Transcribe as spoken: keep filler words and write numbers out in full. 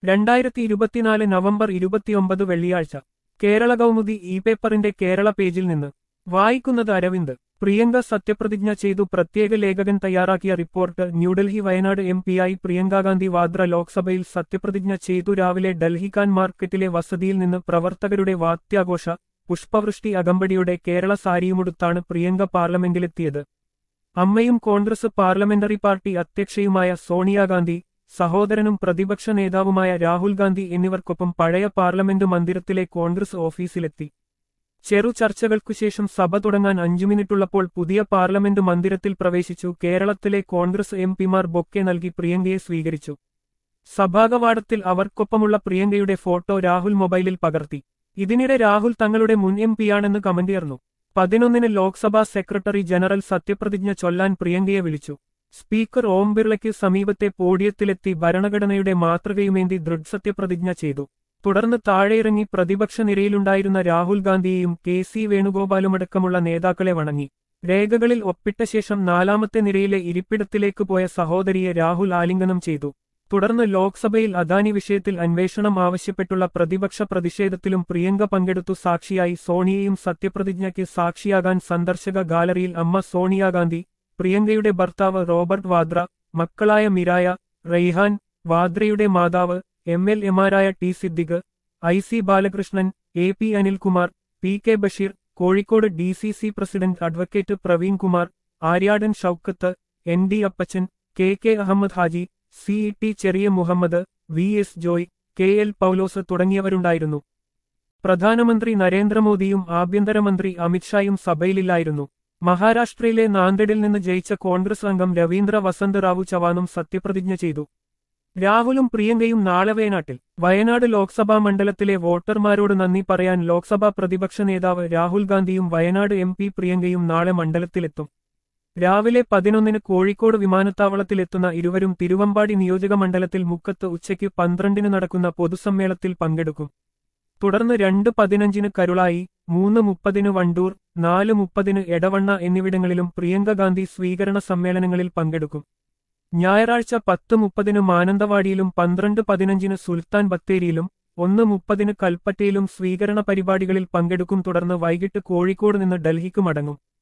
രണ്ടായിരത്തി ഇരുപത്തിനാല് നവംബർ ഇരുപത്തിയൊമ്പത് വെള്ളിയാഴ്ച കേരള കൗമുദി ഇ പേപ്പറിന്റെ കേരള പേജിൽ നിന്ന് വായിക്കുന്നത് അരവിന്ദ്. പ്രിയങ്ക സത്യപ്രതിജ്ഞ ചെയ്തു. പ്രത്യേക ലേഖകൻ തയ്യാറാക്കിയ റിപ്പോർട്ട്. ന്യൂഡൽഹി. വയനാട് എം പിയായി പ്രിയങ്കാഗാന്ധി വാദ്ര ലോക്സഭയിൽ സത്യപ്രതിജ്ഞ ചെയ്തു. രാവിലെ ഡൽഹി ഖാൻ മാർക്കറ്റിലെ വസതിയിൽ നിന്ന് പ്രവർത്തകരുടെ വാദ്യാഘോഷ പുഷ്പവൃഷ്ടി അകമ്പടിയുടെ കേരള സാരിയുമുടുത്താണ് പ്രിയങ്ക പാർലമെന്റിലെത്തിയത്. അമ്മയും കോൺഗ്രസ് പാർലമെന്ററി പാർട്ടി അധ്യക്ഷയുമായ സോണിയാഗാന്ധി, സഹോദരനും പ്രതിപക്ഷ നേതാവുമായ രാഹുൽ ഗാന്ധി എന്നിവർക്കൊപ്പം പഴയ പാർലമെന്റ് മന്ദിരത്തിലെ കോൺഗ്രസ് ഓഫീസിലെത്തി. ചെറു ചർച്ചകൾക്കുശേഷം സഭ തുടങ്ങാൻ അഞ്ചു മിനിറ്റുള്ളപ്പോൾ പുതിയ പാർലമെന്റ് മന്ദിരത്തിൽ പ്രവേശിച്ചു. കേരളത്തിലെ കോൺഗ്രസ് എം പിമാർ ബൊക്കെ നൽകി പ്രിയങ്കയെ സ്വീകരിച്ചു. സഭാകവാടത്തിൽ അവർക്കൊപ്പമുള്ള പ്രിയങ്കയുടെ ഫോട്ടോ രാഹുൽ മൊബൈലിൽ പകർത്തി. ഇതിനിടെ രാഹുൽ തങ്ങളുടെ മുൻ എം പിയാണെന്ന് കമന്റിയർന്നു. പതിനൊന്നിന് ലോക്സഭാ സെക്രട്ടറി ജനറൽ സത്യപ്രതിജ്ഞ ചൊല്ലാൻ പ്രിയങ്കയെ വിളിച്ചു. സ്പീക്കർ ഓം ബിർളയ്ക്ക് സമീപത്തെ പോഡിയത്തിലെത്തി ഭരണഘടനയുടെ മാതൃകയുമേന്തി ദൃഢസത്യപ്രതിജ്ഞ ചെയ്തു. തുടർന്ന് താഴെയിറങ്ങി പ്രതിപക്ഷ നിരയിലുണ്ടായിരുന്ന രാഹുൽ ഗാന്ധിയെയും കെ സി വേണുഗോപാലുമടക്കമുള്ള നേതാക്കളെ വണങ്ങി. രേഖകളിൽ ഒപ്പിട്ട ശേഷം നാലാമത്തെ നിരയിലെ ഇരിപ്പിടത്തിലേക്ക് പോയ സഹോദരിയെ രാഹുൽ ആലിംഗനം ചെയ്തു. തുടർന്ന് ലോക്സഭയിൽ അദാനി വിഷയത്തിൽ അന്വേഷണം ആവശ്യപ്പെട്ടുള്ള പ്രതിപക്ഷ പ്രതിഷേധത്തിലും പ്രിയങ്ക പങ്കെടുത്തു. സാക്ഷിയായി സോണിയയും സത്യപ്രതിജ്ഞയ്ക്ക് സാക്ഷിയാകാൻ സന്ദർശക ഗാലറിയിൽ അമ്മ സോണിയാഗാന്ധി, പ്രിയങ്കയുടെ ഭർത്താവ് റോബർട്ട് വാദ്ര, മക്കളായ മിരായ, റെയ്ഹാൻ, വാദ്രയുടെ മാതാവ്, എം എൽ എമാരായ T Siddique, I C Balakrishnan, A P Anilkumar, P K Basheer, Kozhikode D C C president advocate Praveen Kumar, Aryadan Shoukath, N D Appachan, K K Ahammed Haji, C E T Cheriya Muhammad, V S Joy, K L Paulose തുടങ്ങിയവരുണ്ടായിരുന്നു. പ്രധാനമന്ത്രി നരേന്ദ്രമോദിയും ആഭ്യന്തരമന്ത്രി അമിത്ഷായും സഭയിലില്ലായിരുന്നു. മഹാരാഷ്ട്രയിലെ നാന്ദേഡിൽ നിന്ന് ജയിച്ച കോൺഗ്രസ് അംഗം രവീന്ദ്ര വസന്ത് റാവു ചവാനും സത്യപ്രതിജ്ഞ ചെയ്തു. രാഹുലും പ്രിയങ്കയും നാളെ വയനാട്ടിൽ. വയനാട് ലോക്സഭാ മണ്ഡലത്തിലെ വോട്ടർമാരോട് നന്ദി പറയാൻ ലോക്സഭാ പ്രതിപക്ഷ നേതാവ് രാഹുൽ ഗാന്ധിയും വയനാട് എം പി പ്രിയങ്കയും നാളെ മണ്ഡലത്തിലെത്തും. രാവിലെ പതിനൊന്നിന് കോഴിക്കോട് വിമാനത്താവളത്തിലെത്തുന്ന ഇരുവരും തിരുവമ്പാടി നിയോജക മണ്ഡലത്തിൽ മുക്കത്ത് ഉച്ചയ്ക്ക് പന്ത്രണ്ടിന് നടക്കുന്ന പൊതുസമ്മേളനത്തിൽ പങ്കെടുക്കും. തുടർന്ന് രണ്ട് പതിനഞ്ചിന് കരുളായി, മൂന്ന് മുപ്പതിന് വണ്ടൂർ, നാല് മുപ്പതിന് എടവണ്ണ എന്നിവിടങ്ങളിലും പ്രിയങ്ക ഗാന്ധി സ്വീകരണ സമ്മേളനങ്ങളിൽ പങ്കെടുക്കും. ഞായറാഴ്ച പത്ത് മുപ്പതിന് മാനന്തവാടിയിലും പന്ത്രണ്ട് പതിനഞ്ചിന് സുൽത്താൻ ബത്തേരിയിലും ഒന്ന് മുപ്പതിന് കൽപ്പറ്റയിലും സ്വീകരണ പരിപാടികളിൽ പങ്കെടുക്കും. തുടർന്ന് വൈകിട്ട് കോഴിക്കോട് നിന്ന് ഡൽഹിക്ക് മടങ്ങും.